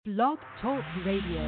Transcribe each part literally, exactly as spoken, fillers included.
Blog Talk Radio.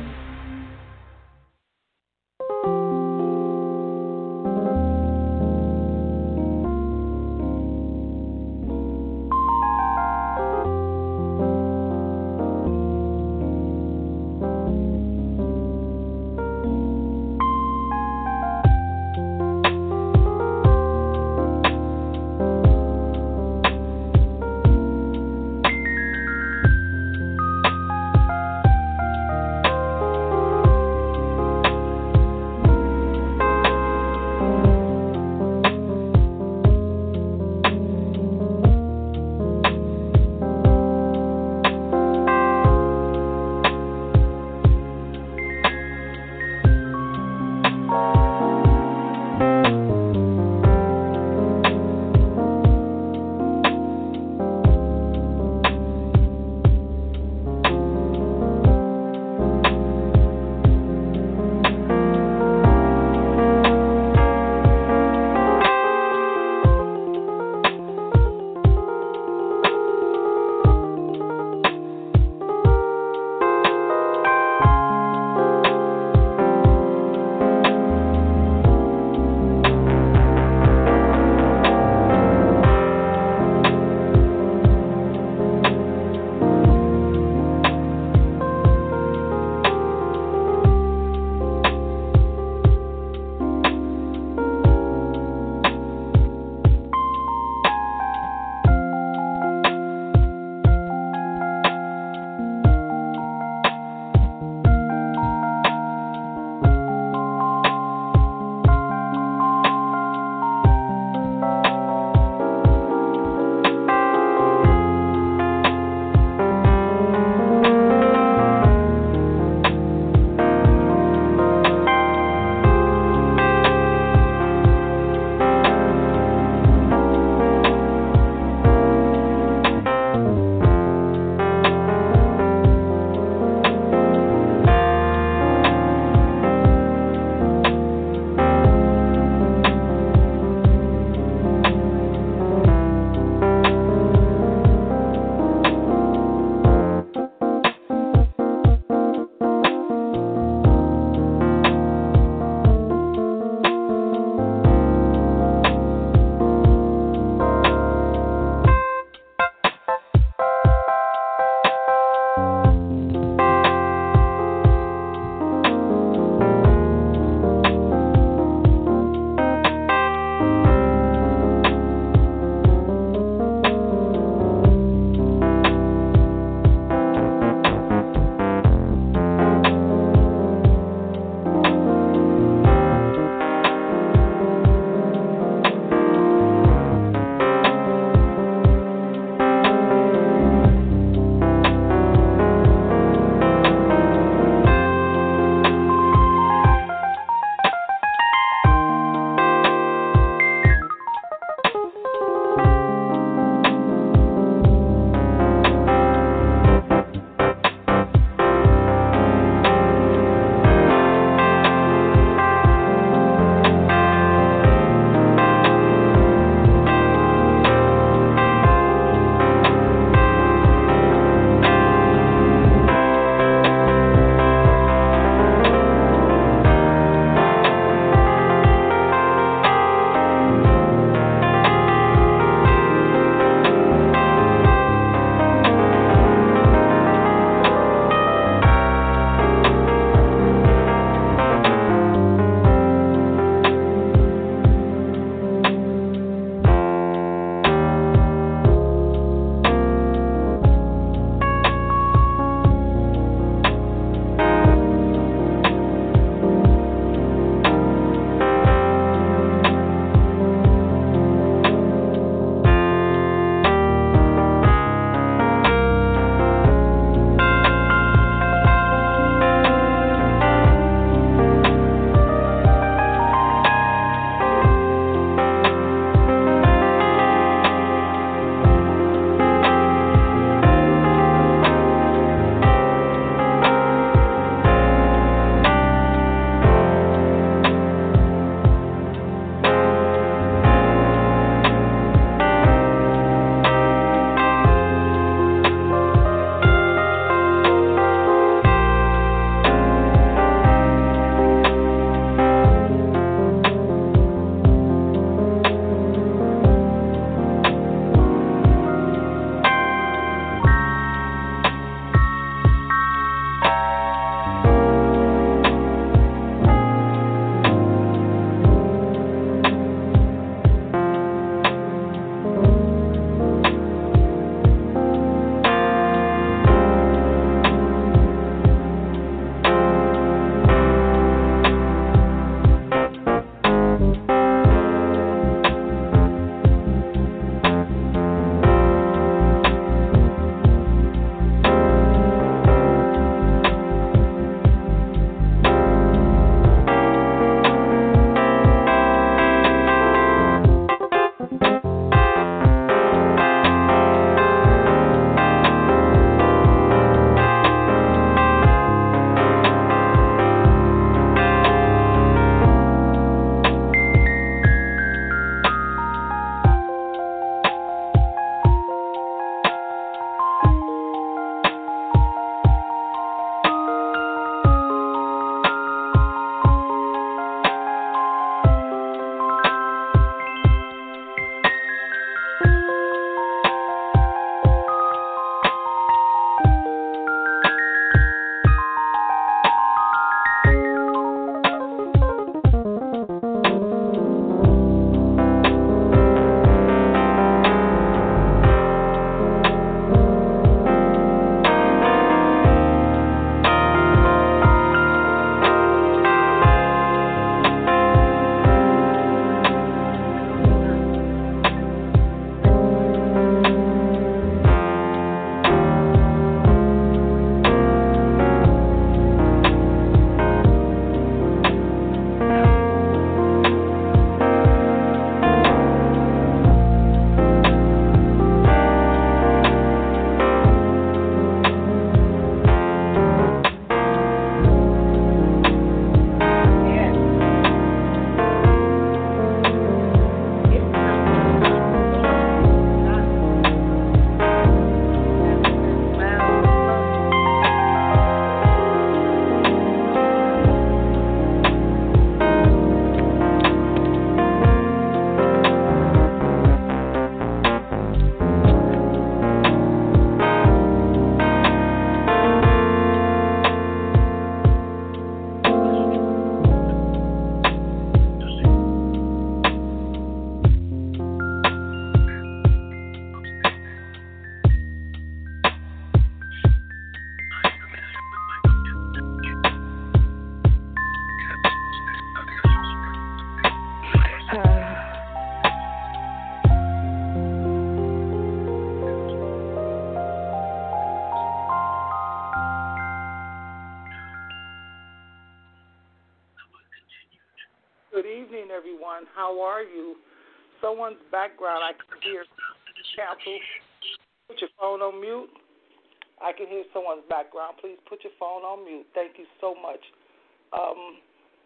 evening, everyone. How are you? Someone's background I can hear. Cancel. Put your phone on mute. I can hear someone's background. Please put your phone on mute. Thank you so much. Um,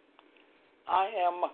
I am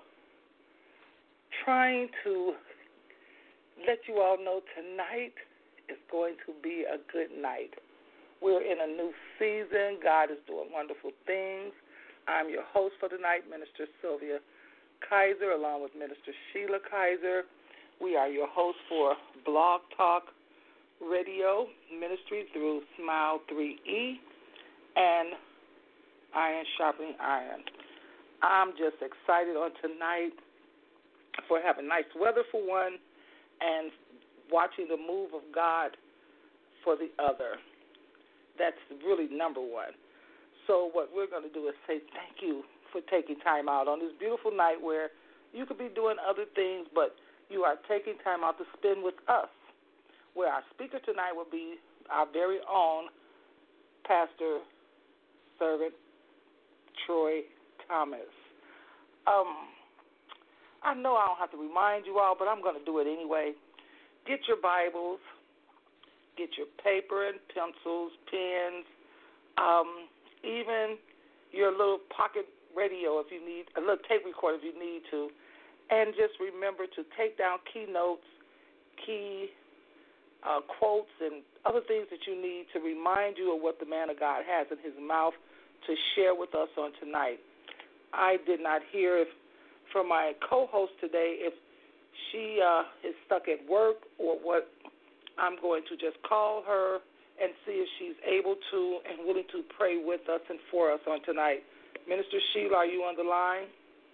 trying to let you all know tonight is going to be a good night. We're in a new season. God is doing wonderful things. I'm your host for tonight, Minister Sylvia Kaiser, along with Minister Sheila Kaiser. We are your hosts for Blog Talk Radio Ministry through Smile three E and Iron Sharpening Iron. I'm just excited on tonight for having nice weather for one and watching the move of God for the other. That's really number one. So what we're going to do is say thank you for taking time out on this beautiful night where you could be doing other things, but you are taking time out to spend with us, where our speaker tonight will be our very own Pastor Servant Troy Thomas. Um, I know I don't have to remind you all, but I'm going to do it anyway. Get your Bibles, get your paper and pencils, pens, um, even your little pocket radio if you need, a little tape recorder if you need to, and just remember to take down key notes, key uh, quotes, and other things that you need to remind you of what the man of God has in his mouth to share with us on tonight. I did not hear if, from my co-host today if she uh, is stuck at work or what. I'm going to just call her and see if she's able to and willing to pray with us and for us on tonight. Minister Sheila, are you on the line?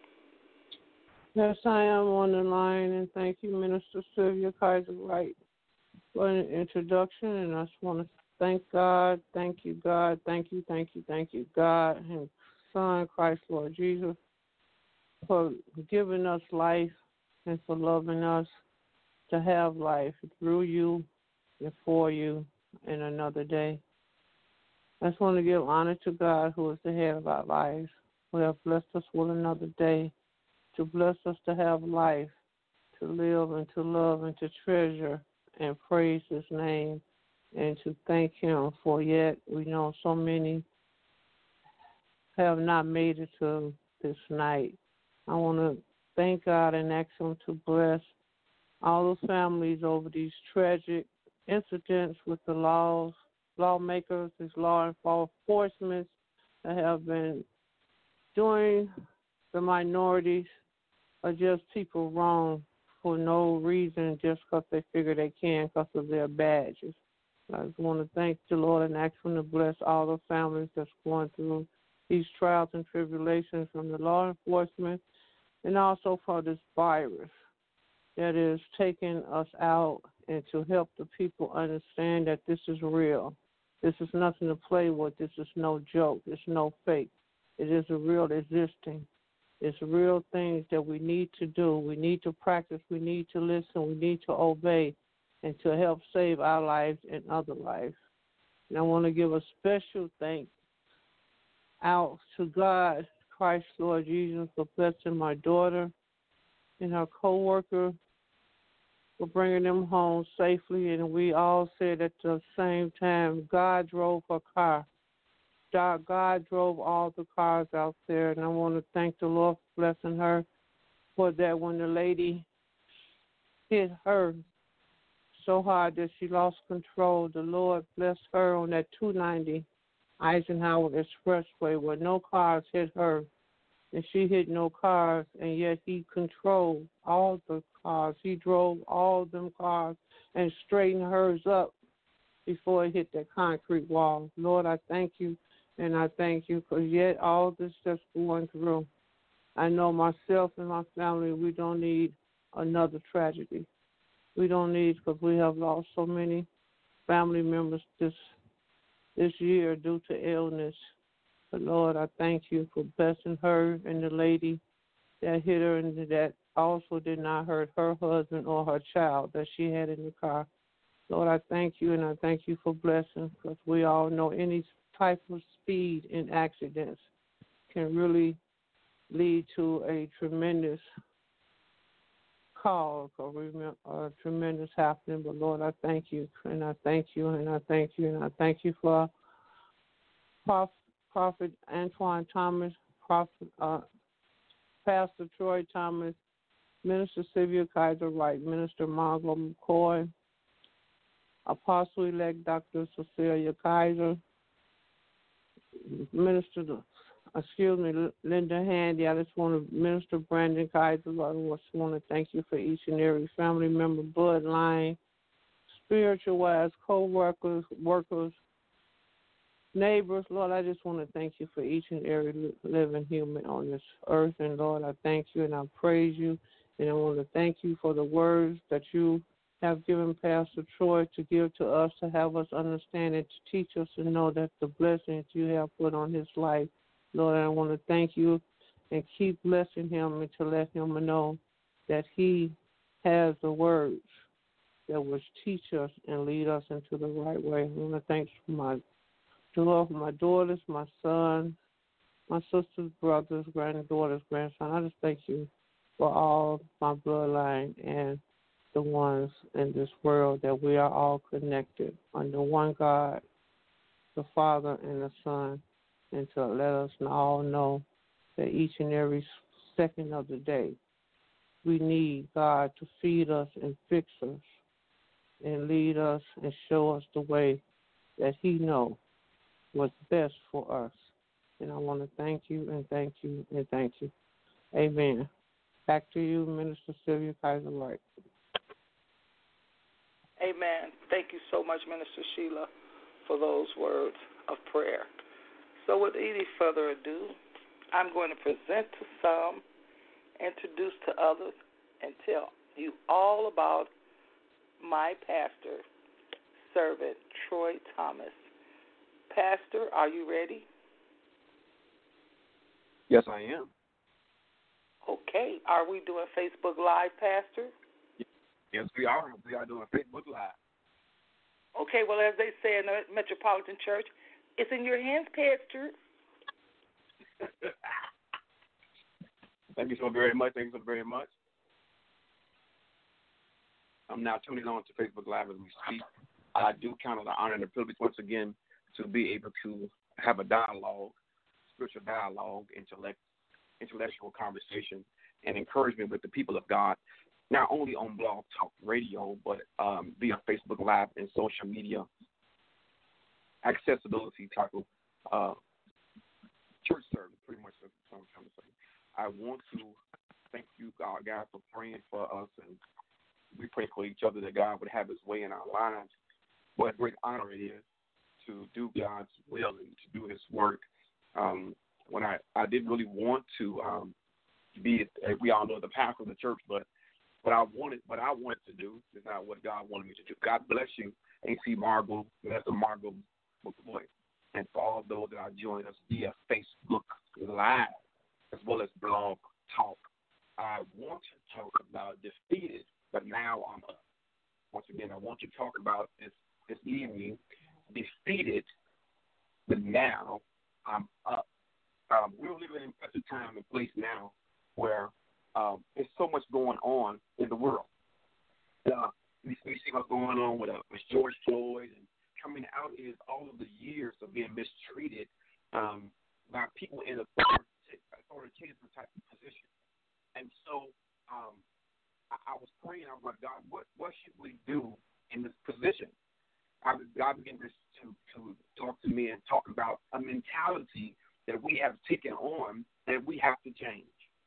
Yes, I am on the line, and thank you, Minister Sylvia Kaiser Wright, for an introduction. And I just want to thank God, thank you, God, thank you, thank you, thank you, God, and Son, Christ, Lord Jesus, for giving us life and for loving us to have life through you and for you in another day. I just want to give honor to God, who is the head of our lives, who have blessed us with another day, to bless us to have life, to live and to love and to treasure and praise his name, and to thank him for yet we know so many have not made it to this night. I want to thank God and ask him to bless all those families over these tragic incidents with the laws, lawmakers, these law enforcement that have been doing the minorities or just people wrong for no reason, just because they figure they can because of their badges. I just want to thank the Lord and ask him to bless all the families that's going through these trials and tribulations from the law enforcement and also for this virus that is taking us out, and to help the people understand that this is real. This is nothing to play with. This is no joke. It's no fake. It is a real existing. It's real things that we need to do. We need to practice. We need to listen. We need to obey and to help save our lives and other lives. And I want to give a special thanks out to God, Christ, Lord Jesus, for blessing my daughter and her co-worker, for bringing them home safely. And we all said at the same time, God drove her car. God, God drove all the cars out there. And I want to thank the Lord for blessing her for that. When the lady hit her so hard that she lost control, the Lord blessed her on that two ninety Eisenhower Expressway where no cars hit her. And she hit no cars, and yet he controlled all the cars. He drove all them cars and straightened hers up before it hit that concrete wall. Lord, I thank you, and I thank you for yet all this that's going through. I know myself and my family, we don't need another tragedy. We don't need, because we have lost so many family members this this year due to illness. But, Lord, I thank you for blessing her and the lady that hit her and that also did not hurt her husband or her child that she had in the car. Lord, I thank you, and I thank you for blessing, because we all know any type of speed in accidents can really lead to a tremendous cause or remem- a tremendous happening. But Lord, I thank you, and I thank you, and I thank you, and I thank you for Prof, Prophet Antoine Thomas, Prophet uh, Pastor Troy Thomas, Minister Sylvia Kaiser Wright, Minister Margot McCoy, Apostle-elect Doctor Cecilia Kaiser, Minister, excuse me, Linda Handy. I just want to, Minister Brandon Kaiser, I just want to thank you for each and every family member, bloodline, spiritual-wise, co-workers, workers, neighbors. Lord, I just want to thank you for each and every living human on this earth. And Lord, I thank you and I praise you. And I want to thank you for the words that you have given Pastor Troy to give to us, to have us understand and to teach us to know that the blessings you have put on his life. Lord, I want to thank you and keep blessing him and to let him know that he has the words that will teach us and lead us into the right way. I want to thank you for my daughter, my daughters, my son, my sisters, brothers, granddaughters, grandson. I just thank you for all my bloodline and the ones in this world, that we are all connected under one God, the Father and the Son, and to let us all know that each and every second of the day we need God to feed us and fix us and lead us and show us the way that he knows what's best for us. And I want to thank you and thank you and thank you. Amen. Back to you, Minister Sylvia Kaiser Wright. Amen. Thank you so much, Minister Sheila, for those words of prayer. So with any further ado, I'm going to present to some, introduce to others, and tell you all about my pastor, servant, Troy Thomas. Pastor, are you ready? Yes, I am. Okay. Are we doing Facebook Live, Pastor? Yes, we are. We are doing Facebook Live. Okay, well, as they say in the Metropolitan Church, it's in your hands, Pastor. Thank you so very much. Thank you so very much. I'm now tuning on to Facebook Live as we speak. I do count on the honor and the privilege once again to be able to have a dialogue, spiritual dialogue, intellect, intellectual conversation, and encouragement with the people of God, not only on Blog Talk Radio, but um, via Facebook Live and social media accessibility type of uh, church service, pretty much that's what I'm trying to say. I want to thank you, God, God, for praying for us, and we pray for each other that God would have his way in our lives. What a great honor it is to do God's will and to do his work. Um, when I, I didn't really want to um, be, we all know, the pastor of the church, but what I wanted, what I wanted to do is not what God wanted me to do. God bless you, A C Margot, Minister Margot McCoy, and for all those that are joining us via Facebook Live as well as Blog Talk. I want to talk about defeated, but now I'm up. Once again, I want to talk about this this evening, defeated, but now I'm up. Um, we're living in such a time and place now where um, there's so much going on in the world. Uh, we, we see what's going on with, uh, with George Floyd, and coming out is all of the years of being mistreated um, by people in authoritative, authoritative type of position. And so um, I, I was praying, I was like, God, what, what should we do in this position? I, God began to, to, to talk to me and talk about a mentality that we have taken on that we have to change.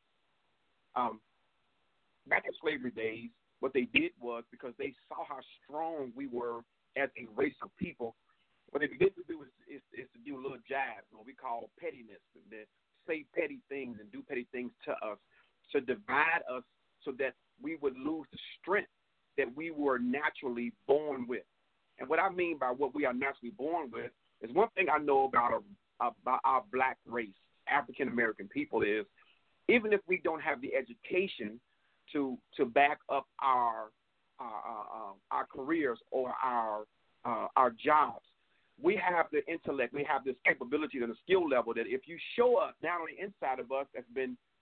Um, back in slavery days, what they did was, because they saw how strong we were as a race of people, what they began to do is, is, is to do a little jab, what we call pettiness, and say petty things and do petty things to us, to divide us so that we would lose the strength that we were naturally born with. And what I mean by what we are naturally born with is, one thing I know about, a, about our black race, African-American people, is even if we don't have the education to to back up our uh, uh, our careers or our uh, our jobs, we have the intellect, we have this capability and the skill level that if you show up down on the inside of us that's been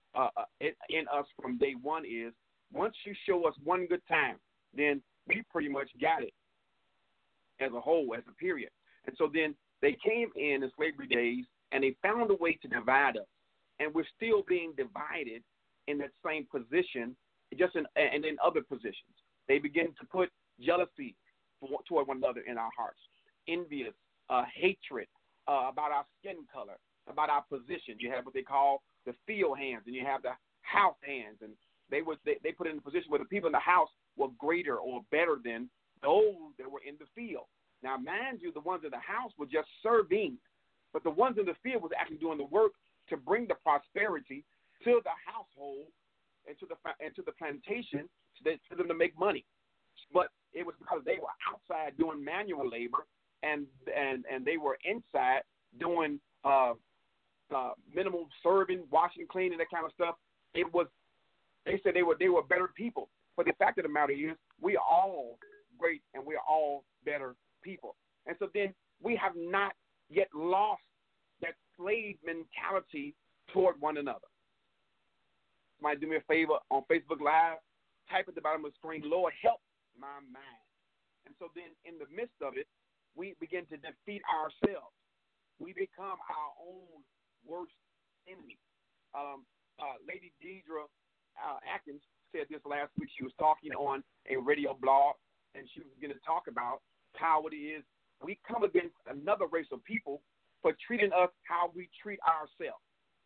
uh, uh, in, in us from day one is once you show us one good time, then we pretty much got it as a whole, as a period. And so then they came in in slavery days, and they found a way to divide us. And we're still being divided in that same position, just in, and in other positions. They begin to put jealousy toward one another in our hearts, envious, uh, hatred uh, about our skin color, about our position. You have what they call the field hands, and you have the house hands. And they, was, they, they put it in a position where the people in the house were greater or better than those that were in the field. Now, mind you, the ones in the house were just serving, but the ones in the field was actually doing the work to bring the prosperity to the household and to the and to the plantation for them to make money. But it was because they were outside doing manual labor, and and, and they were inside doing uh, uh, minimal serving, washing, cleaning, that kind of stuff. It was they said they were they were better people. But the fact of the matter is, we are all great and we are all better people. And so then we have not yet lost that slave mentality toward one another. Somebody do me a favor on Facebook Live, type at the bottom of the screen, Lord, help my mind. And so then in the midst of it, we begin to defeat ourselves. We become our own worst enemy. Um, uh, Lady Deidre uh, Atkins said this last week. She was talking on a radio blog, and she was going to talk about how it is we come against another race of people for treating us how we treat ourselves.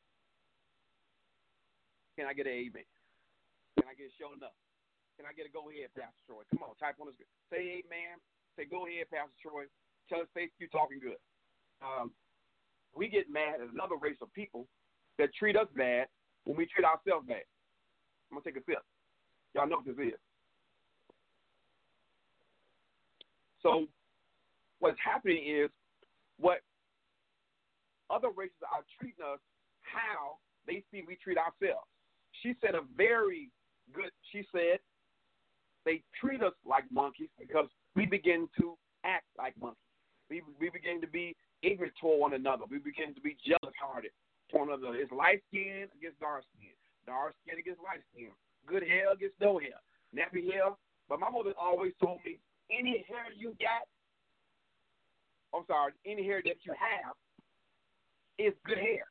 Can I get an amen? Can I get a show enough? Can I get a go ahead, Pastor Troy? Come on, type on this. Say amen. Say go ahead, Pastor Troy. Tell us, face you talking good. Um, we get mad at another race of people that treat us bad when we treat ourselves bad. I'm going to take a sip. Y'all know what this is. So what's happening is what other races are treating us how they see we treat ourselves. She said a very good, she said, they treat us like monkeys because we begin to act like monkeys. We, we begin to be ignorant toward one another. We begin to be jealous-hearted toward one another. It's light skin against dark skin. Dark skin against light skin. Good hair against no hair. Nappy hair. But my mother always told me, any hair you got, I'm sorry, any hair that you have is good hair.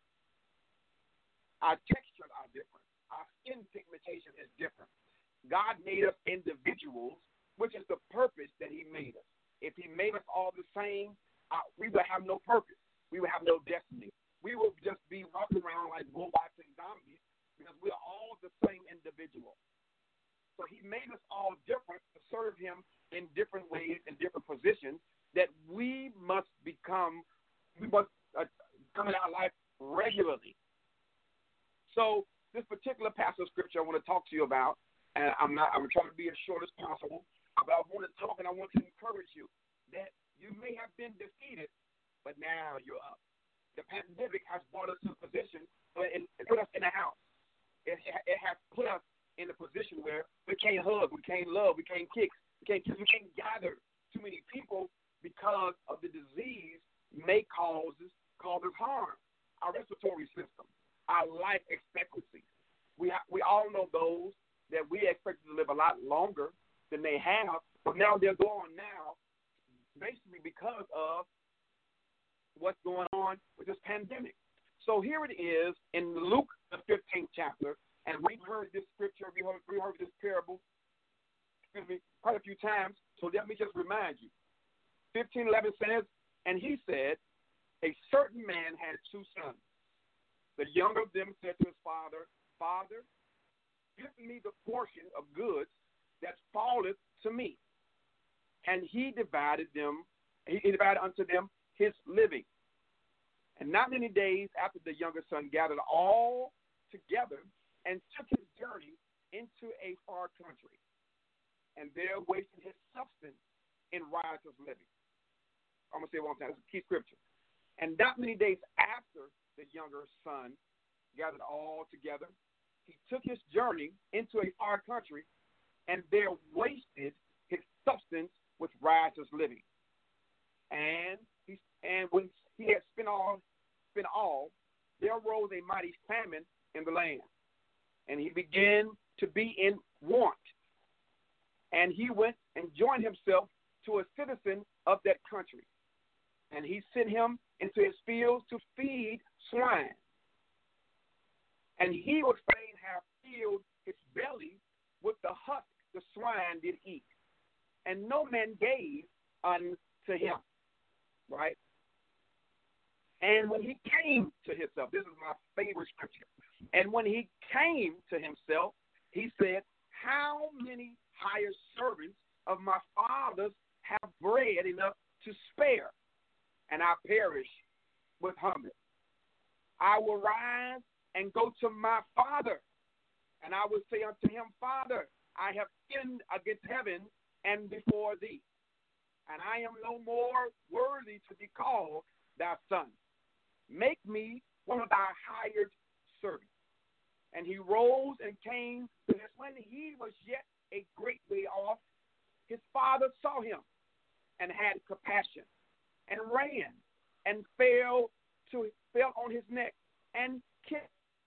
Our textures are different. Our skin pigmentation is different. God made us individuals, which is the purpose that he made us. If he made us all the same, uh, we would have no purpose. We would have no destiny. We would just be walking around like robots and zombies because we're all the same individual. So he made us all different to serve him in different ways, in different positions, that we must become, we must uh, come in our life regularly. So this particular passage of scripture I want to talk to you about, and I'm not, I'm trying to be as short as possible, but I want to talk and I want to encourage you that you may have been defeated, but now you're up. The pandemic has brought us to a position, but it, it put us in a house. It, it has put us in a position where we can't hug, we can't love, we can't kick, we can't, we can't gather too many people because of the disease may causes causes harm. Our respiratory system, our life expectancy. We ha- we all know those that we expected to live a lot longer than they have, but now they're gone now, basically because of what's going on with this pandemic. So here it is in Luke the fifteenth chapter, and we've heard this scripture, we heard, we heard this parable, excuse me, quite a few times. So let me just remind you. fifteen eleven says, and he said, a certain man had two sons. The younger of them said to his father, Father, give me the portion of goods that falleth to me. And he divided them, he divided unto them his living. And not many days after the younger son gathered all together and took his journey into a far country, and there wasted his substance in riotous living. I'm going to say it one time. It's a key scripture. And not many days after the younger son gathered all together, he took his journey into a far country, and there wasted his substance with riotous living. And he, and when he had spent all, spent all, there arose a mighty famine in the land, and he began to be in want. And he went and joined himself to a citizen of that country. And he sent him into his fields to feed swine. And he would fain have filled his belly with the husk the swine did eat. And no man gave unto him. Right? And when he came to himself, this is my favorite scripture. And when he came to himself, he said, how many hired servants of my father's have bread enough to spare, and I perish with hunger? I will rise and go to my father, and I will say unto him, Father, I have sinned against heaven and before thee, and I am no more worthy to be called thy son. Make me one of thy hired servants. And he rose and came to this. When he was yet a great way off, his father saw him and had compassion, and ran and fell to fell on his neck and kissed.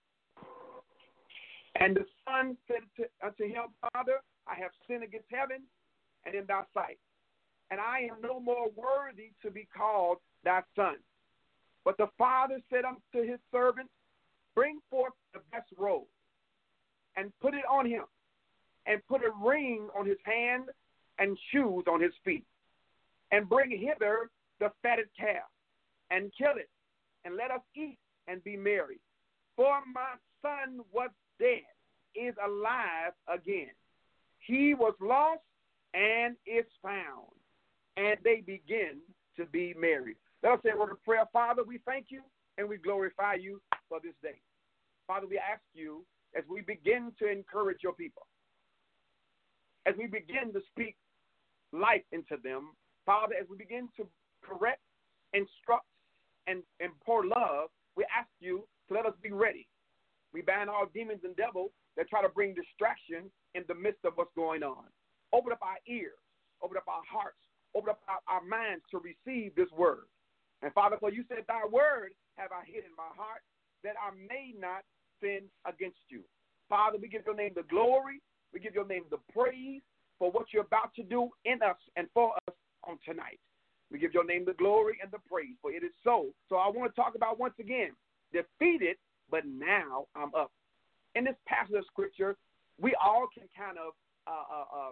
And the son said to, unto him, Father, I have sinned against heaven and in thy sight, and I am no more worthy to be called thy son. But the father said unto his servants, bring forth the best robe, and put it on him, and put a ring on his hand, and shoes on his feet. And bring hither the fatted calf, and kill it, and let us eat and be merry. For my son was dead, is alive again. He was lost, and is found. And they begin to be merry. Let us say a word of prayer. Father, we thank you, and we glorify you for this day. Father, we ask you, as we begin to encourage your people, as we begin to speak life into them, Father, as we begin to correct, instruct, and, and pour love, we ask you to let us be ready. We ban all demons and devils that try to bring distraction in the midst of what's going on. Open up our ears, open up our hearts, open up our, our minds to receive this word. And Father, for you said, thy word have I hid in my heart, that I may not sin against you. Father, we give your name the glory, we give your name the praise for what you're about to do in us and for us on tonight. We give your name the glory and the praise, for it is so. So I want to talk about, once again, defeated, but now I'm up. In this passage of scripture, we all can kind of, uh, uh, uh,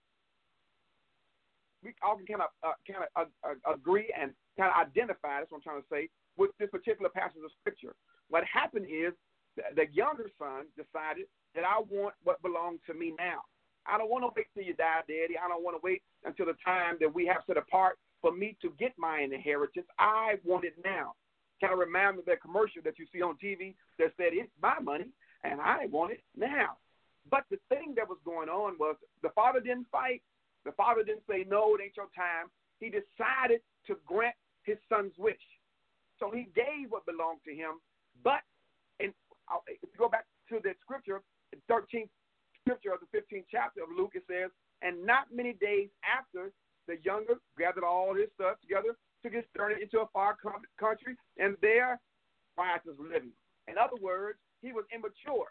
we all can kind of, uh, kind of uh, uh, agree and kind of identify, that's what I'm trying to say, with this particular passage of scripture. What happened is the, the younger son decided that I want what belongs to me now. I don't want to wait till you die, Daddy. I don't want to wait until the time that we have set apart for me to get my inheritance. I want it now. Kind of remind me of that commercial that you see on T V that said, it's my money, and I want it now. But the thing that was going on was the father didn't fight. The father didn't say, no, it ain't your time. He decided to grant his son's wish. So he gave what belonged to him. But in, if you go back to that scripture, the thirteenth scripture of the fifteenth chapter of Luke, it says, and not many days after, the younger gathered all his stuff together, took his journey into a far country, and there riotous living. In other words, he was immature.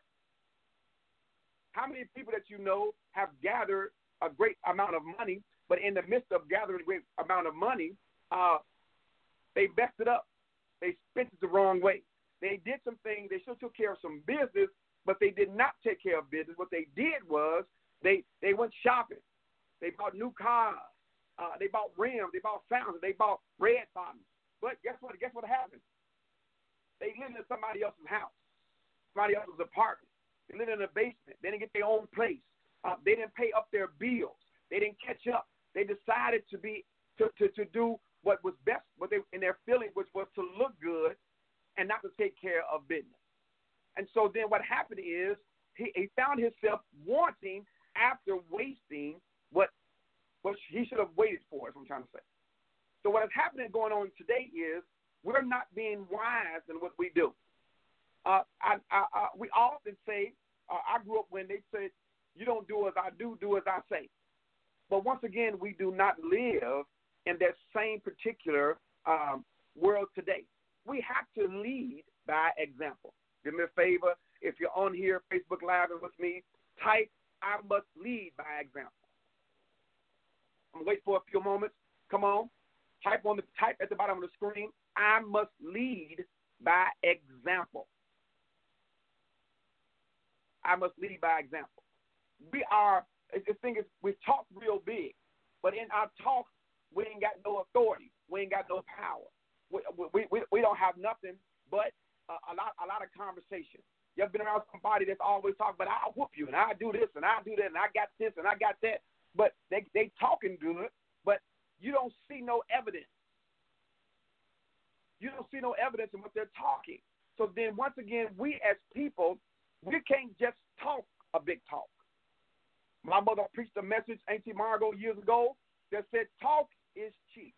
How many people that you know have gathered a great amount of money, but in the midst of gathering a great amount of money, uh, they messed it up. They spent it the wrong way. They did some things. They still took care of some business, but they did not take care of business. What they did was they, they went shopping. They bought new cars. Uh, they bought rims. They bought fountains. They bought red bottoms. But guess what? Guess what happened? They lived in somebody else's house, somebody else's apartment. They lived in a basement. They didn't get their own place. Uh, they didn't pay up their bills. They didn't catch up. They decided to be to, to, to do what was best, what they in their feeling, which was to look good and not to take care of business. And so then what happened is he, he found himself wanting after wasting what what he should have waited for, is what I'm trying to say. So what is happening going on today is we're not being wise in what we do. Uh, I, I, I, we often say, uh, I grew up when they said, you don't do as I do, do as I say. But once again, we do not live in that same particular um, world today. We have to lead by example. Do me a favor. If you're on here, Facebook Live and with me, type, I must lead by example. I'm going to wait for a few moments. Come on. Type on the type at the bottom of the screen, I must lead by example. I must lead by example. We are, the thing is, we talk real big, but in our talk, we ain't got no authority. We ain't got no power. We, we, we, we don't have nothing but a, a lot a lot of conversation. You ever been around somebody that's always talking, but I'll whoop you, and I'll do this, and I'll do that, and I got this, and I got that. But they they talking good, but you don't see no evidence. You don't see no evidence in what they're talking. So then once again, we as people, we can't just talk a big talk. My mother preached a message, Auntie Margot, years ago that said talk is cheap.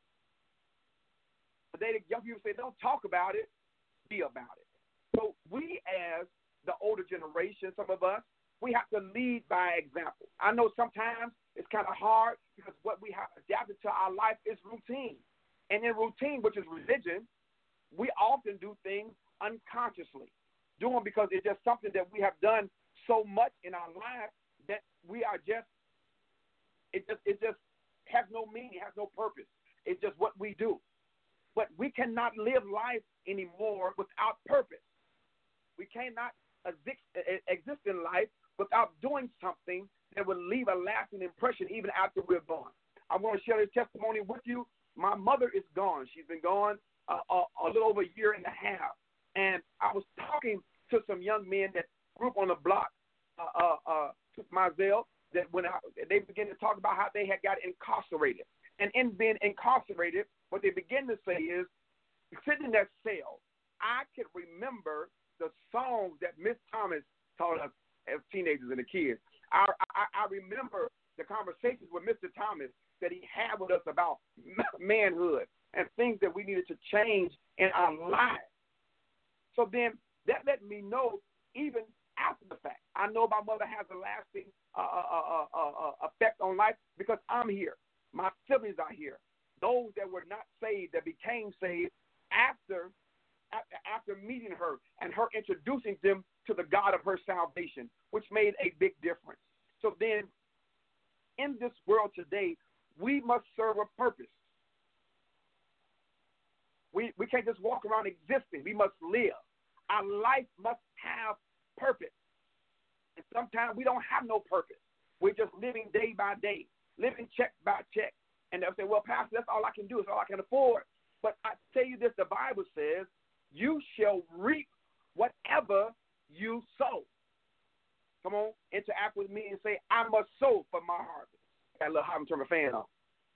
But they, young people say, don't talk about it, be about it. So we as the older generation, some of us, we have to lead by example. I know sometimes it's kind of hard because what we have adapted to our life is routine. And in routine, which is religion, we often do things unconsciously. Doing because it's just something that we have done so much in our lives that we are just, it just, it just has no meaning, has no purpose. It's just what we do. But we cannot live life anymore without purpose. We cannot exist, exist in life without doing something that will leave a lasting impression even after we're gone. I want to share this testimony with you. My mother is gone. She's been gone uh, a, a little over a year and a half. And I was talking to some young men that grew up on the block, uh, uh, uh, to Mizell, that when I, they began to talk about how they had got incarcerated. And in being incarcerated, what they begin to say is, sitting in that cell, I could remember the songs that Miss Thomas taught us as teenagers and the kids. I, I, I remember the conversations with Mister Thomas that he had with us about manhood and things that we needed to change in our lives. So then that let me know, even after the fact, I know my mother has a lasting uh, uh, uh, uh, effect on life because I'm here. My siblings are here. Those that were not saved, that became saved after, after, after meeting her and her introducing them to the God of her salvation, which made a big difference. So then in this world today, we must serve a purpose. We, we can't just walk around existing. We must live. Our life must have purpose. And sometimes we don't have no purpose. We're just living day by day, living check by check. And they'll say, well, Pastor, that's all I can do. It's all I can afford. But I tell you this, the Bible says, you shall reap whatever you sow. Come on, interact with me and say, I must sow for my harvest. Got a little hot and turn my fan on.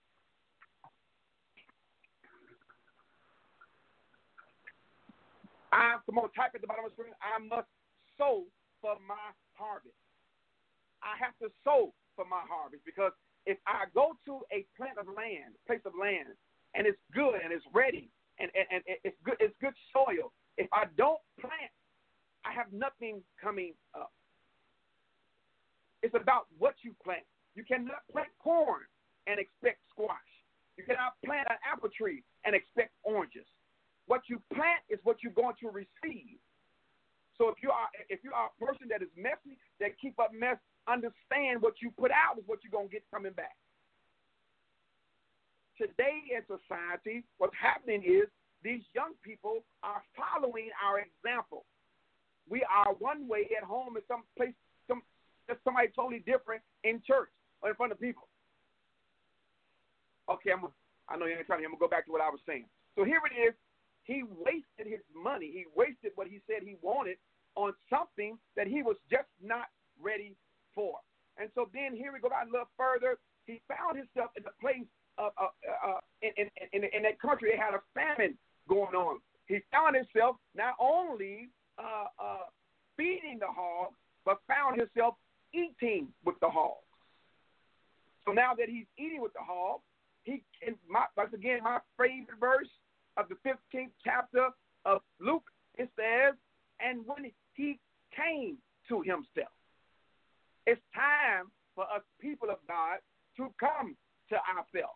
I, come on, type at the bottom of the screen, I must sow for my harvest. I have to sow for my harvest because if I go to a plant of land, place of land, and it's good and it's ready and, and, and it's good, it's good soil, if I don't plant, I have nothing coming up. It's about what you plant. You cannot plant corn and expect squash. You cannot plant an apple tree and expect oranges. What you plant is what you're going to receive. So if you are if you are a person that is messy, that keep up mess, understand what you put out is what you're going to get coming back. Today in society, what's happening is these young people are following our example. We are one way at home in some place, some just somebody totally different in church or in front of people. Okay, I'm. I know you're trying to. I'm gonna go back to what I was saying. So here it is. He wasted his money. He wasted what he said he wanted on something that he was just not ready for. And so then here we go out a little further. He found himself in a place of, uh, uh, in, in, in, in that country. It had a famine going on. He found himself not only uh, uh, feeding the hogs, but found himself eating with the hogs. So now that he's eating with the hogs, he can, my, once again, my favorite verse of the fifteenth chapter of Luke, it says, and when he came to himself. It's time for us people of God to come to ourselves.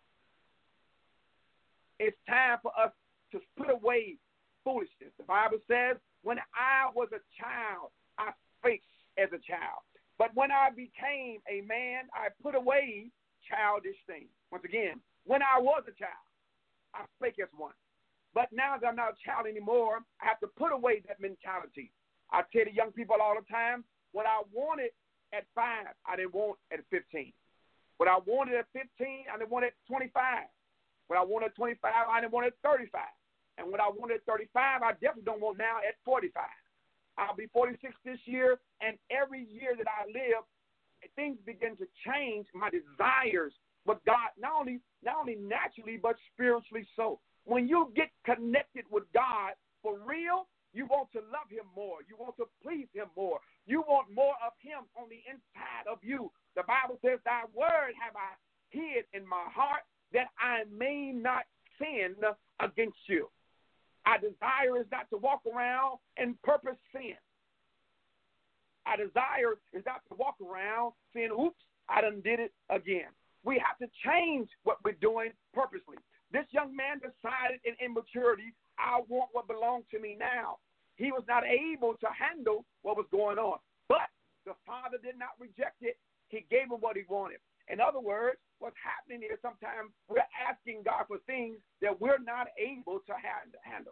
It's time for us to put away foolishness. The Bible says, when I was a child, I spake as a child. But when I became a man, I put away childish things. Once again, when I was a child, I spake as one. But now that I'm not a child anymore, I have to put away that mentality. I tell the young people all the time, what I wanted at five, I didn't want at fifteen. What I wanted at fifteen, I didn't want at twenty-five. What I wanted at twenty-five, I didn't want at thirty-five. And what I wanted at thirty-five, I definitely don't want now at forty-five. I'll be forty-six this year, and every year that I live, things begin to change my desires. But God, not only not only naturally, but spiritually so. When you get connected with God for real, you want to love him more. You want to please him more. You want more of him on the inside of you. The Bible says, thy word have I hid in my heart that I may not sin against you. Our desire is not to walk around and purpose sin. Our desire is not to walk around saying, oops, I done did it again. We have to change what we're doing purposely. This young man decided in immaturity, I want what belongs to me now. He was not able to handle what was going on. But the father did not reject it. He gave him what he wanted. In other words, what's happening is sometimes we're asking God for things that we're not able to handle.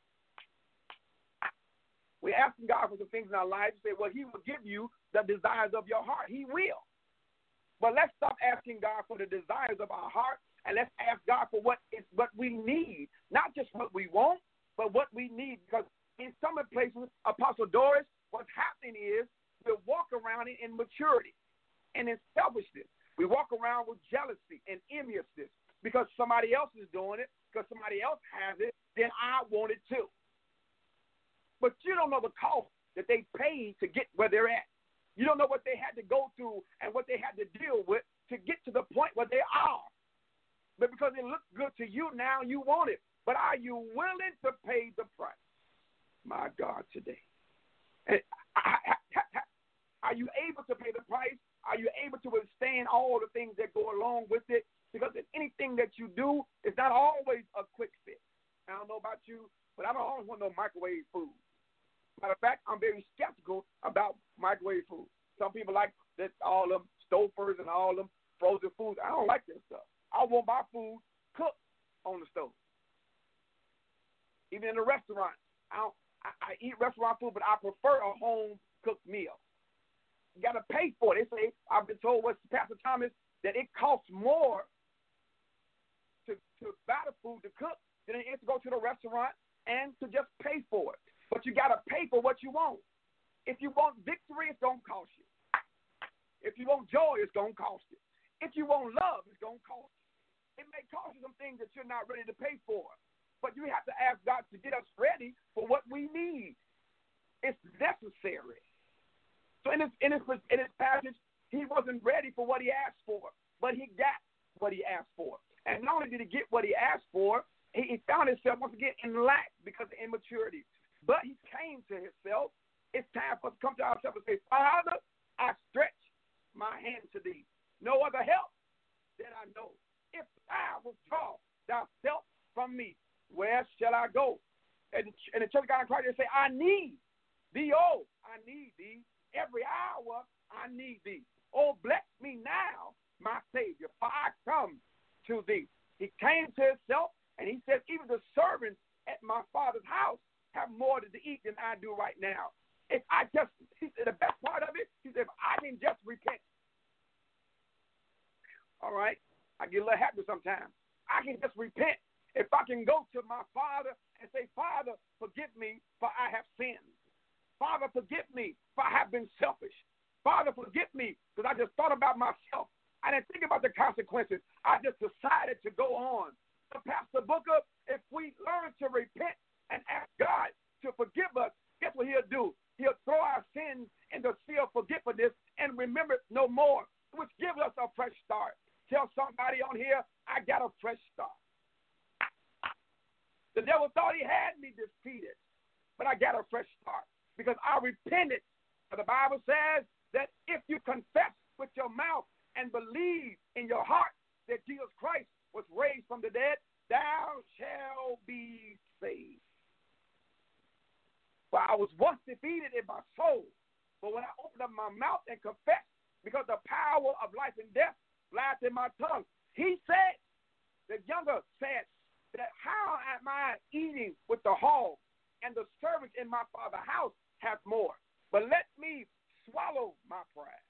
We're asking God for some things in our lives to say, well, he will give you the desires of your heart. He will. But let's stop asking God for the desires of our heart, and let's ask God for what is what we need, not just what we want, but what we need. Because in some places, Apostle Doris, what's happening is we walk around in immaturity and in selfishness. We walk around with jealousy and enviousness because somebody else is doing it, because somebody else has it, then I want it too. But you don't know the cost that they paid to get where they're at. You don't know what they had to go through and what they had to deal with to get to the point where they are. But because it looks good to you now, you want it. But are you willing to pay the price? My God, today. Are you able to pay the price? Are you able to withstand all the things that go along with it? Because anything that you do is not always a quick fix. I don't know about you, but I don't always want no microwave food. Matter of fact, I'm very skeptical about microwave food. Some people like that, all them stofers and all them frozen foods. I don't like that stuff. I want my food cooked on the stove. Even in a restaurant, I, don't, I, I eat restaurant food, but I prefer a home-cooked meal. You got to pay for it. They say, I've been told with Pastor Thomas that it costs more to, to buy the food to cook than it is to go to the restaurant and to just pay for it. But you got to pay for what you want. If you want victory, it's going to cost you. If you want joy, it's going to cost you. If you want love, it's going to cost you. It may cost you some things that you're not ready to pay for. But you have to ask God to get us ready for what we need. It's necessary. So in this, in this, in this passage, he wasn't ready for what he asked for, but he got what he asked for. And not only did he get what he asked for, he, he found himself once again in lack because of immaturity. But he came to himself. It's time for us to come to ourselves and say, Father, I stretch my hand to thee. No other help that I know. If thou withdraw thyself from me, where shall I go? And the, and the church of God in Christ, they say, I need thee. Oh, I need thee. Every hour I need thee. Oh, bless me now, my Savior, for I come to thee. He came to himself, and he said, even the servants at my Father's house have more to eat than I do right now. If I just, he said, the best part of it, he said, if I can just repent. All right? I get a little happy sometimes. I can just repent. If I can go to my Father and say, Father, forgive me, for I have sinned. Father, forgive me, for I have been selfish. Father, forgive me, because I just thought about myself. I didn't think about the consequences. I just decided to go on. So, Pastor Booker, if we learn to repent and ask God to forgive us, guess what he'll do? He'll throw our sins in the sea of forgetfulness and remember it no more, which gives us a fresh start. Tell somebody on here, I got a fresh start. The devil thought he had me defeated, but I got a fresh start because I repented. But the Bible says that if you confess with your mouth and believe in your heart that Jesus Christ was raised from the dead, thou shalt be saved. For I was once defeated in my soul, But when I open up my mouth and confess, because the power of life and death lies in my tongue, he said, the younger said, that how am I eating with the hog, and the servants in my father's house have more? But let me swallow my pride.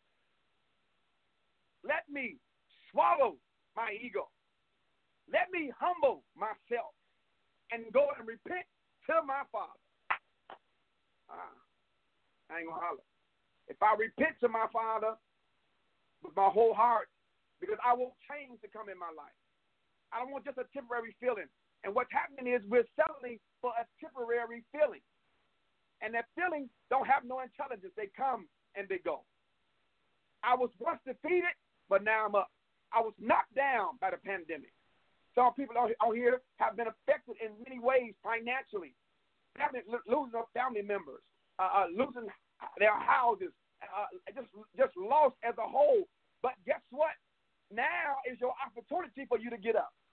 Let me swallow my ego. Let me humble myself and go and repent to my Father. Ah, I ain't gonna holler. If I repent to my Father with my whole heart, because I want change to come in my life. I don't want just a temporary feeling. And what's happening is we're settling for a temporary feeling. And that feeling don't have no intelligence. They come and they go. I was once defeated, but now I'm up. I was knocked down by the pandemic. Some people out here have been affected in many ways financially, having, losing their family members, uh, uh, losing their houses, uh, just, just lost as a whole. But guess what? Now is your opportunity for you to get up.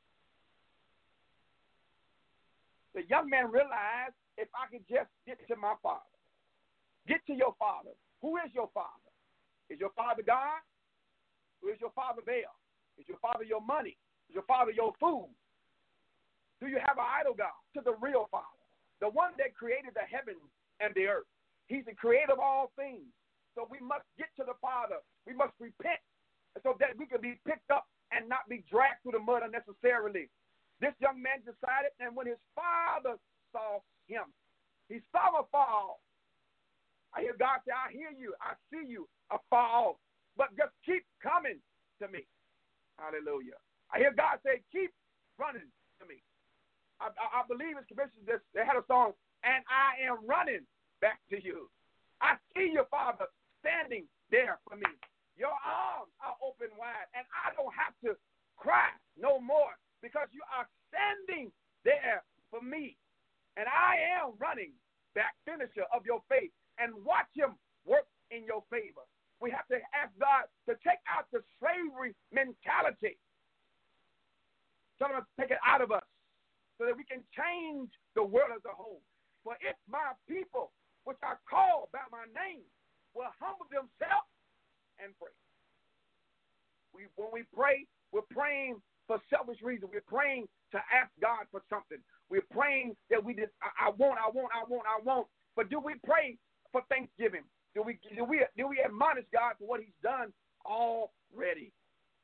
The young man realized, if I could just get to my Father, get to your Father. Who is your Father? Is your Father God? Who is your Father Baal? Is your Father your money? Is your Father your food? Do you have an idol God? To the real Father, the one that created the heavens and the earth. He's the creator of all things. So we must get to the Father. We must repent so that we can be picked up and not be dragged through the mud unnecessarily. This young man decided, and when his father saw him, he saw a fall. I hear God say, I hear you, I see you, a fall, but just keep coming to me. Hallelujah. I hear God say, keep running to me. I, I, I believe it's commissioned this. They had a song, and I am running back to you. I see your Father standing there for me. Your arms are open wide, and I don't have to cry no more because you are standing there for me. And I am running back, finisher of your faith, and watch him work in your favor. We have to ask God to take out the slavery mentality. Tell him to take it out of us so that we can change the world as a whole. For if my people, which are called by my name, will humble themselves and pray. We, when we pray, we're praying for selfish reasons. We're praying to ask God for something. We're praying that we just, I, I want, I want, I want, I want. But do we pray for thanksgiving? Do we, do we, do we admonish God for what he's done already?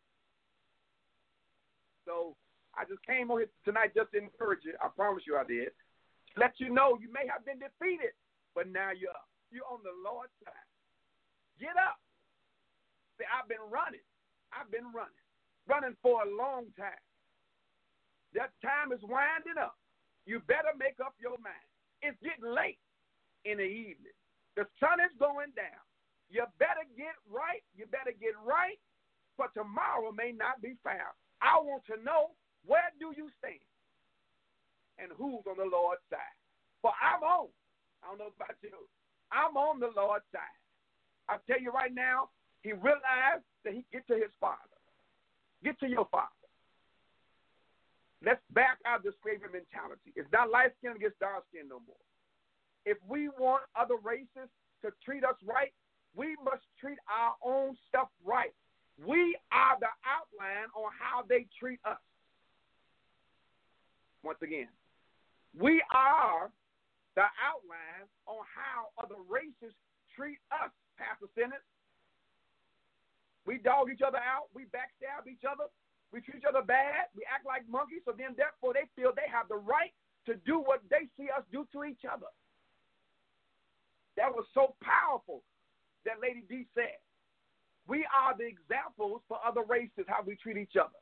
So I just came on here tonight just to encourage you. I promise you I did. To let you know you may have been defeated, but now you're up. You're on the Lord's side. Get up. See, I've been running. I've been running. Running for a long time. That time is winding up. You better make up your mind. It's getting late in the evening. The sun is going down. You better get right. You better get right, for tomorrow may not be found. I want to know, where do you stand? And who's on the Lord's side? For I'm on. I don't know about you. I'm on the Lord's side. I tell you right now, he realized that he get to his Father. Get to your Father. Let's back out the slavery mentality. It's not light skin against dark skin no more. If we want other races to treat us right, we must treat our own stuff right. We are the outline on how they treat us. Once again, we are the outline on how other races treat us, Pastor Sennett. We dog each other out. We backstab each other. We treat each other bad. We act like monkeys, so then therefore they feel they have the right to do what they see us do to each other. That was so powerful that Lady D said. We are the examples for other races, how we treat each other.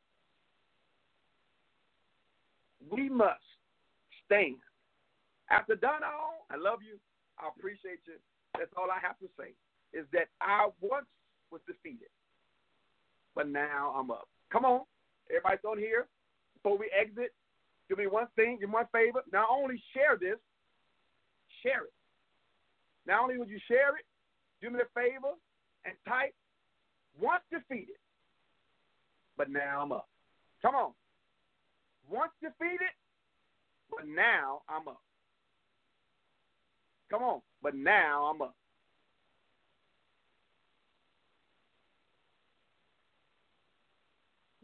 We must stand. After done all, I love you. I appreciate you. That's all I have to say, is that I once was defeated, but now I'm up. Come on. Everybody's on here. Before we exit, do me one thing, do me one favor. Not only share this, share it. Not only would you share it, do me a favor and type, once defeated, but now I'm up. Come on. Once defeated, but now I'm up. Come on. But now I'm up.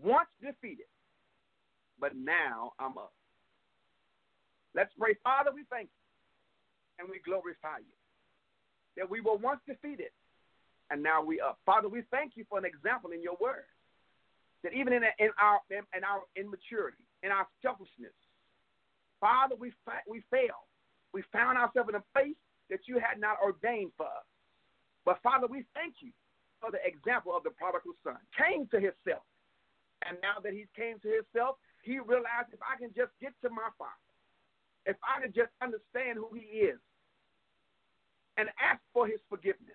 once defeated, but now I'm up. Let's pray. Father, we thank you and we glorify you that we were once defeated and now we up. Father, we thank you for an example in your word that even in, in our in our immaturity, in our selfishness, Father, we fa- we failed. We found ourselves in a place that you had not ordained for us. But Father, we thank you for the example of the prodigal son. Came to himself. And now that he came to himself, he realized if I can just get to my Father, if I can just understand who he is and ask for his forgiveness,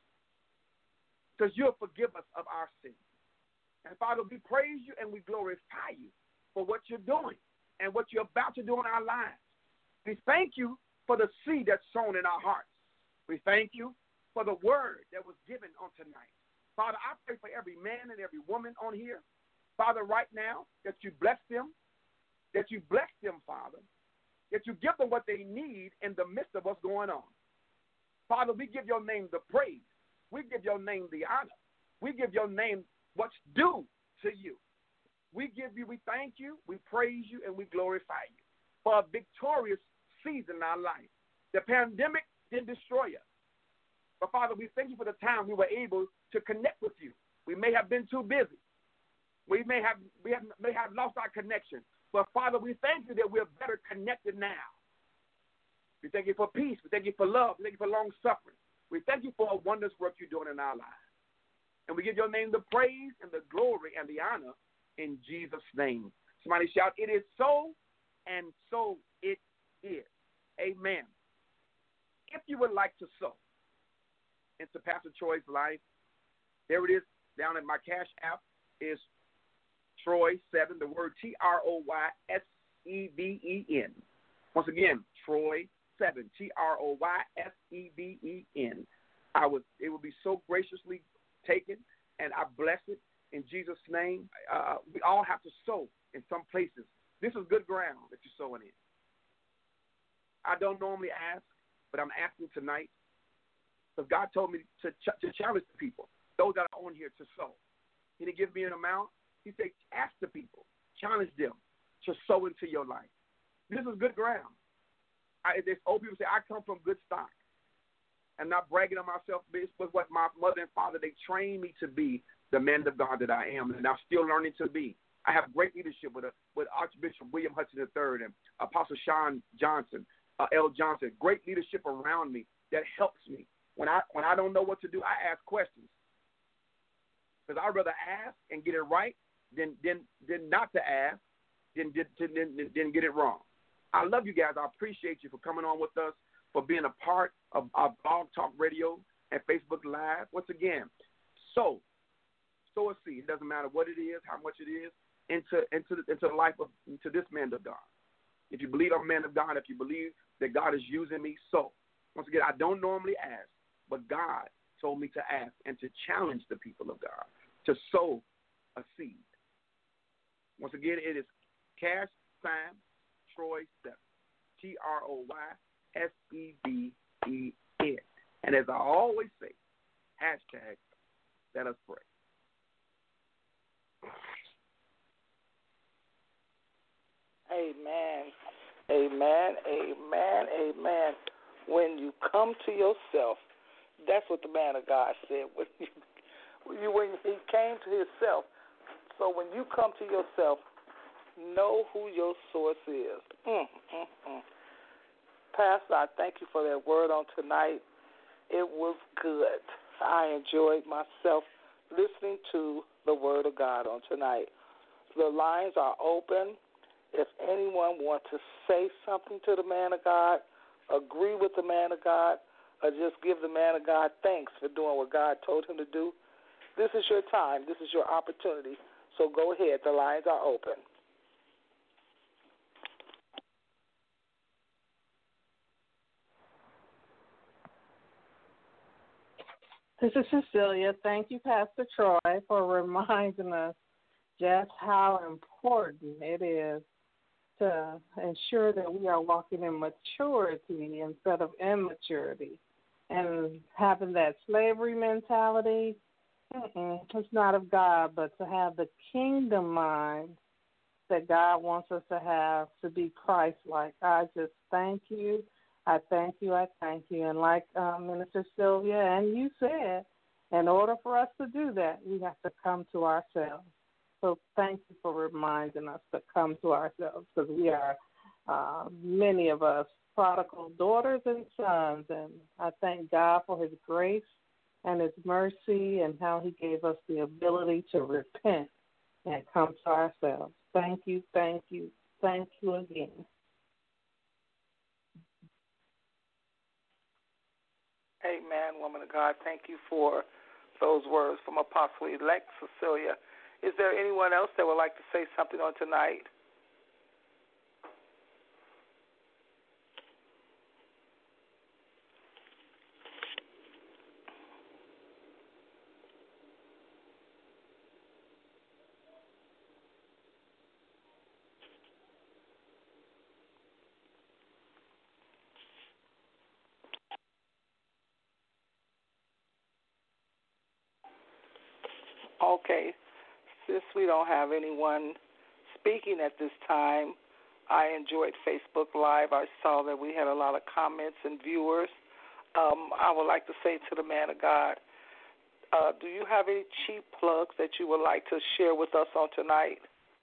because you'll forgive us of our sins. And Father, we praise you and we glorify you for what you're doing and what you're about to do in our lives. We thank you for the seed that's sown in our hearts. We thank you for the word that was given on tonight. Father, I pray for every man and every woman on here, Father, right now, that you bless them, that you bless them, Father, that you give them what they need in the midst of what's going on. Father, we give your name the praise. We give your name the honor. We give your name what's due to you. We give you, we thank you, we praise you, and we glorify you for a victorious season in our life. The pandemic didn't destroy us. But, Father, we thank you for the time we were able to connect with you. We may have been too busy. We may have we have, may have lost our connection. But, Father, we thank you that we're better connected now. We thank you for peace. We thank you for love. We thank you for long-suffering. We thank you for a wondrous work you're doing in our lives. And we give your name the praise and the glory and the honor in Jesus' name. Somebody shout, it is so, and so it is. Amen. If you would like to sow into Pastor Troy's life, there it is down in my Cash App is Troy seven, the word T R O Y S E V E N. Once again, Troy seven, T R O Y S E V E N. I would, it would be so graciously taken, and I bless it in Jesus' name. Uh, we all have to sow in some places. This is good ground that you're sowing in. I don't normally ask, but I'm asking tonight because God told me to, ch- to challenge the people, those that are on here, to sow. He didn't give me an amount. He said, ask the people, challenge them to sow into your life. This is good ground. I, there's old people say, I come from good stock. I'm not bragging on myself, but it's what my mother and father, they trained me to be the man of God that I am, and I'm still learning to be. I have great leadership with, a, with Archbishop William Hudson the third and Apostle Sean Johnson, uh, L. Johnson, great leadership around me that helps me. When I when I don't know what to do, I ask questions. Because I'd rather ask and get it right than than, than not to ask, than, than, than, than get it wrong. I love you guys. I appreciate you for coming on with us, for being a part of our Blog Talk Radio and Facebook Live. Once again, sow, sow a seed. It doesn't matter what it is, how much it is, into into the, into the life of into this man of God. If you believe I'm a man of God, if you believe that God is using me, sow. Once again, I don't normally ask, but God told me to ask and to challenge the people of God to sow a seed. Once again, it is cash sign Troy seven, T R O Y S E V E N. And as I always say, hashtag, let us pray. Amen. Amen. Amen. Amen. When you come to yourself, that's what the man of God said. When you, when, you, when he came to himself. So when you come to yourself, know who your source is. Mm, mm, mm. Pastor, I thank you for that word on tonight. It was good. I enjoyed myself listening to the word of God on tonight. The lines are open. If anyone wants to say something to the man of God, agree with the man of God, or just give the man of God thanks for doing what God told him to do, this is your time. This is your opportunity. So go ahead. The lines are open. This is Cecilia. Thank you, Pastor Troy, for reminding us just how important it is to ensure that we are walking in maturity instead of immaturity. And having that slavery mentality Mm-mm, it's not of God, but to have the kingdom mind that God wants us to have to be Christ-like. I just thank you. I thank you. I thank you. And like um, Minister Sylvia and you said, in order for us to do that, we have to come to ourselves. So thank you for reminding us to come to ourselves, because we are, uh, many of us, prodigal daughters and sons. And I thank God for his grace and his mercy and how he gave us the ability to repent and come to ourselves. Thank you, thank you, thank you again. Amen, woman of God. Thank you for those words from Apostle-elect Cecilia. Is there anyone else that would like to say something on tonight? Okay. Since we don't have anyone speaking at this time, I enjoyed Facebook Live. I saw that we had a lot of comments and viewers. Um, I would like to say to the man of God, uh, do you have any cheap plugs that you would like to share with us on tonight?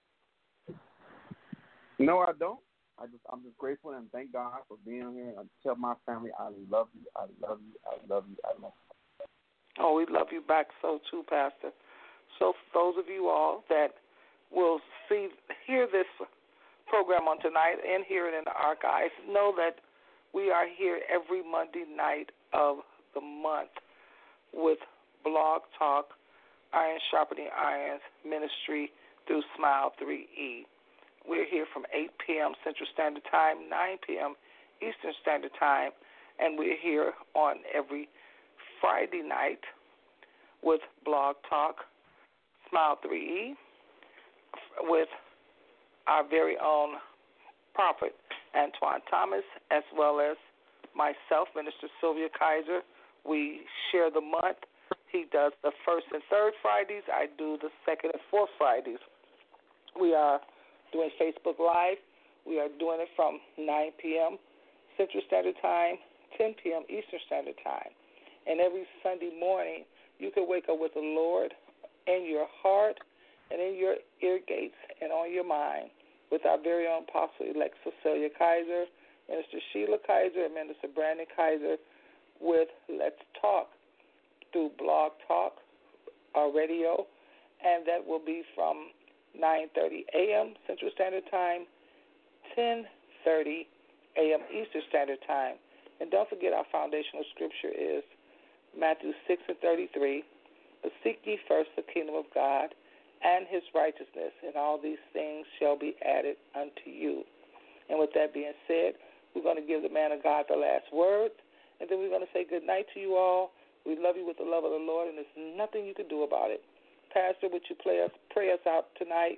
No, I don't. I just, I'm just grateful and thank God for being here. I tell my family I love you, I love you, I love you, I love you. Oh, we love you back so too, Pastor. So for those of you all that will see, hear this program on tonight and hear it in the archives, know that we are here every Monday night of the month with Blog Talk, Iron Sharpening Irons Ministry through Smile three E. We're here from eight p.m. Central Standard Time, nine p.m. Eastern Standard Time, and we're here on every Friday night with Blog Talk, Smile three E, with our very own prophet, Antoine Thomas, as well as myself, Minister Sylvia Kaiser. We share the month. He does the first and third Fridays. I do the second and fourth Fridays. We are doing Facebook Live. We are doing it from nine p.m. Central Standard Time, ten p.m. Eastern Standard Time. And every Sunday morning, you can wake up with the Lord in your heart and in your ear gates and on your mind with our very own Apostle-elect Cecilia Kaiser, Minister Sheila Kaiser, and Minister Brandon Kaiser with Let's Talk through Blog Talk, our radio, and that will be from nine thirty a.m. Central Standard Time, ten thirty a.m. Eastern Standard Time. And don't forget our foundational scripture is Matthew six and thirty-three, but seek ye first the kingdom of God and his righteousness, and all these things shall be added unto you. And with that being said, we're going to give the man of God the last word, and then we're going to say good night to you all. We love you with the love of the Lord, and there's nothing you can do about it. Pastor, would you play us, pray us out tonight?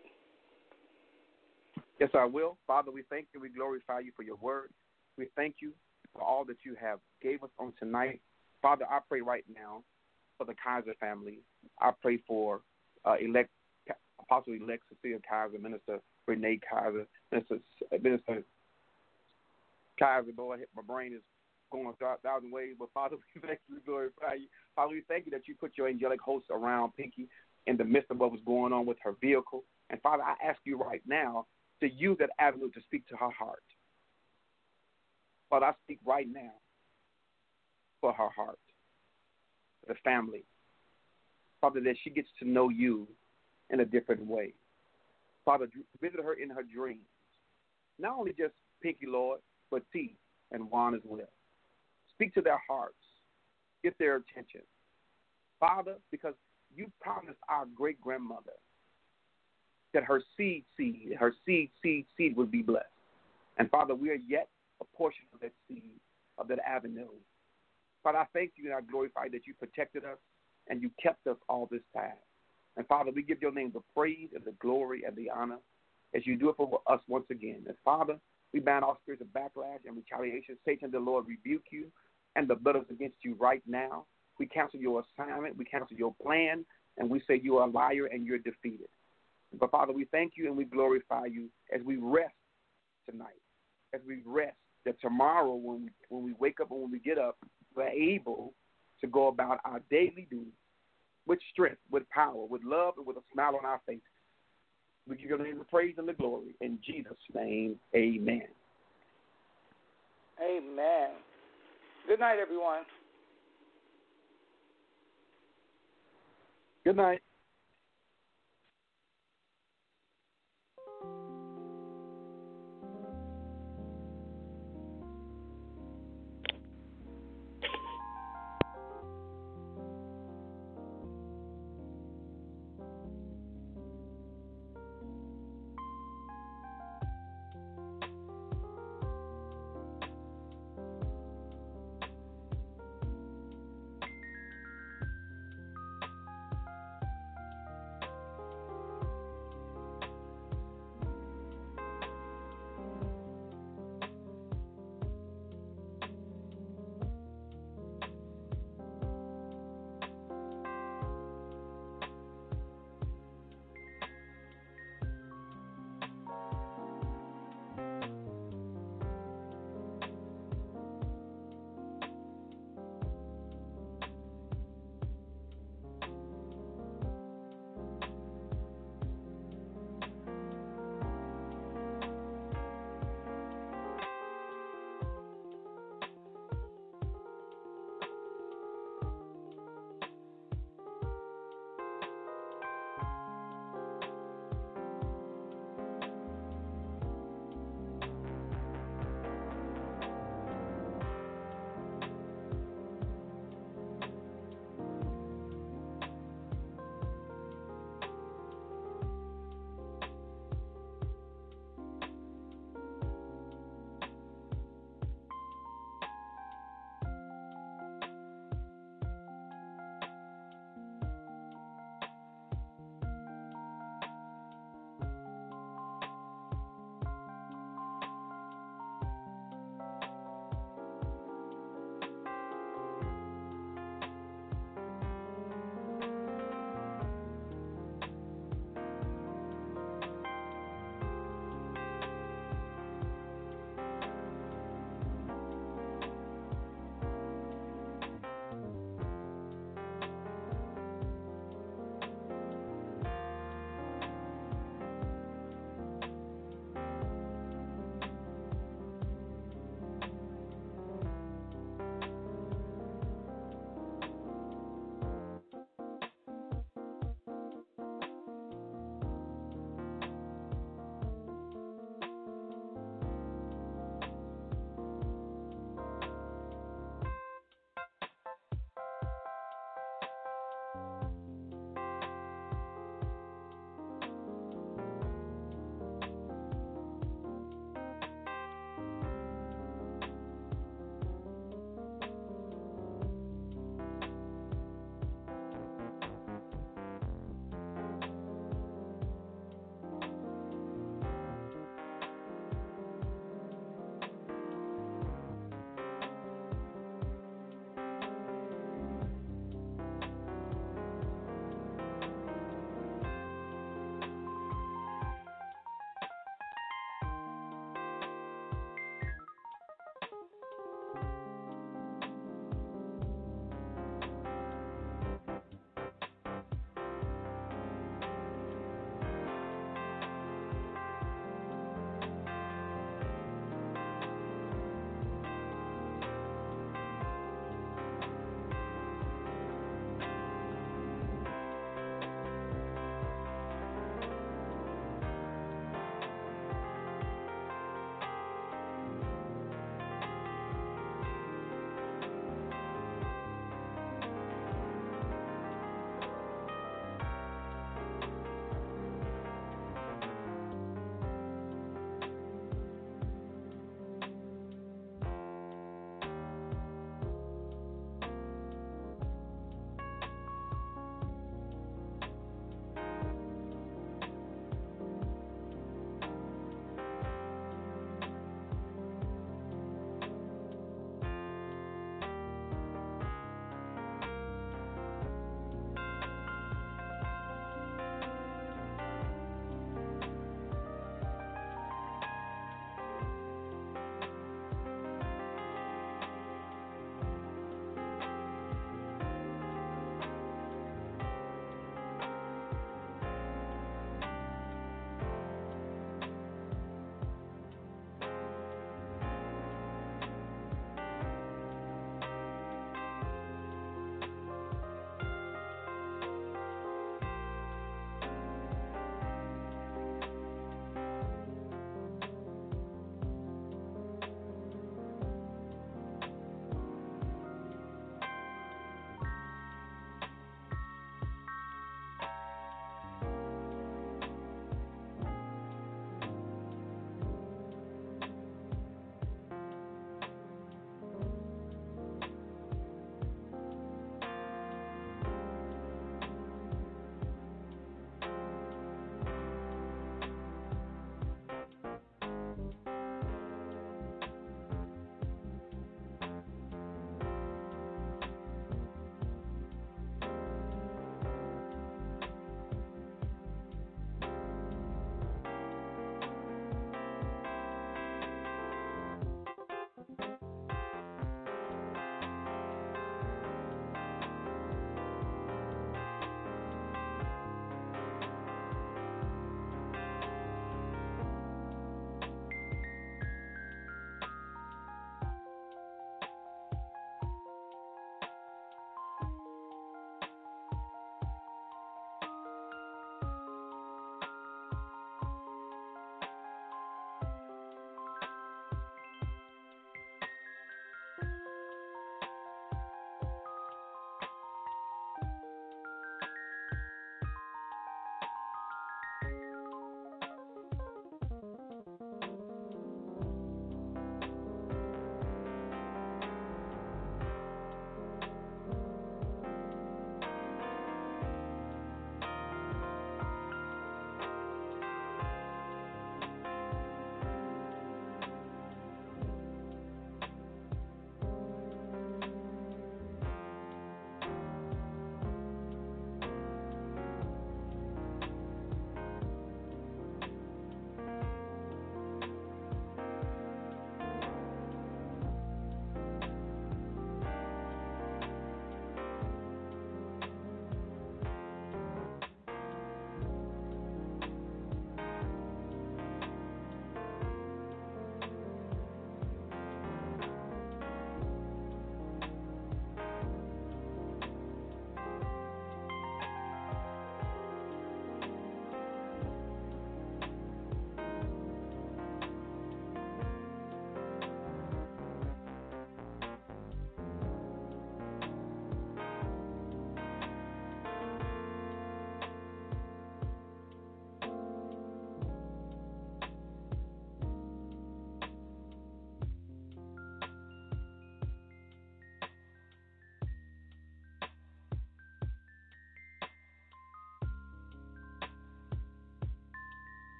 Yes, I will. Father, we thank you. We glorify you for your word. We thank you for all that you have gave us on tonight. Father, I pray right now for the Kaiser family. I pray for uh, elect Apostle-elect Cecilia Kaiser, Minister Renee Kaiser, Minister, Minister Kaiser. Boy, my brain is going a thousand ways, but Father, we thank you, we glorify you. Father, we thank you that you put your angelic host around Pinky in the midst of what was going on with her vehicle. And Father, I ask you right now to use that avenue to speak to her heart. Father, I speak right now for her heart, for the family. Father, that she gets to know you in a different way. Father, visit her in her dreams. Not only just Pinky, Lord, but T and Juan as well. Speak to their hearts. Get their attention. Father, because you promised our great-grandmother that her seed, seed, her seed, seed, seed would be blessed. And Father, we are yet a portion of that seed, of that avenue. Father, I thank you and I glorify that you protected us and you kept us all this time. And Father, we give your name the praise and the glory and the honor as you do it for us once again. And Father, we ban all spirits of backlash and retaliation. Satan, the Lord, rebuke you, and the blood is against you right now. We cancel your assignment. We cancel your plan. And we say you are a liar and you're defeated. But, Father, we thank you and we glorify you as we rest tonight, as we rest, that tomorrow when we, when we wake up and when we get up, we're able to go about our daily duties with strength, with power, with love, and with a smile on our faces. We give your name the praise and the glory. In Jesus' name, amen. Amen. Good night, everyone. Good night.